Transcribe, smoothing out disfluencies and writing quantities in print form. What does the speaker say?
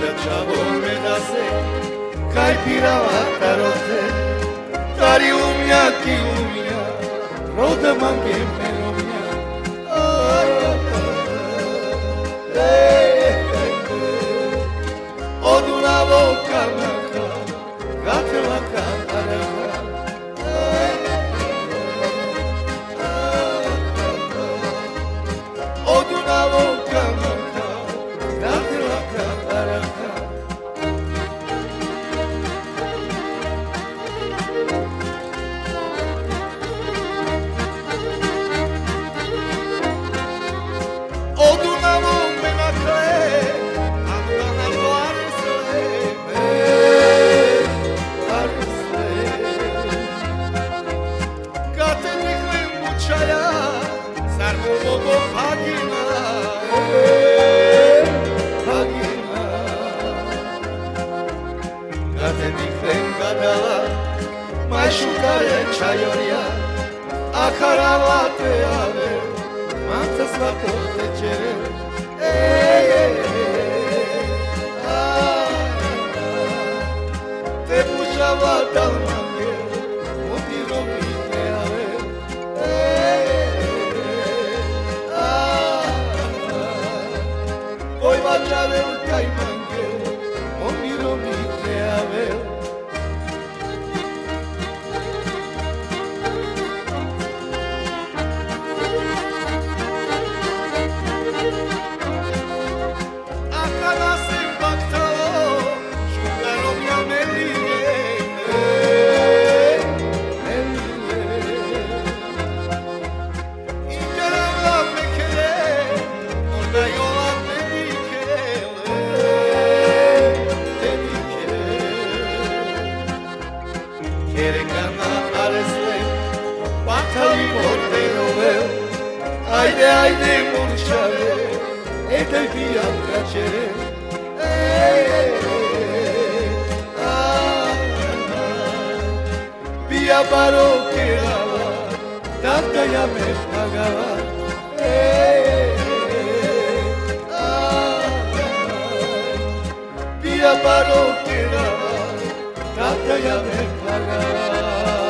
čavome da se kaj pirava tarote tari umja ki umja roda mange menomja odu na voka maka gatela kataraka odu na voka maka gatela kataraka odu na voka maka Čajoria, a karavate ave, manta svato tečere, te pušava dalmake, mutiro pite ave, oj vađave u kajmanke, mutiro pite ave. Ajde, ajde, murčave, edaj bijam kačere, bija baro kerava, tata ja me pagava, bija baro kerava, tata ja me pagava.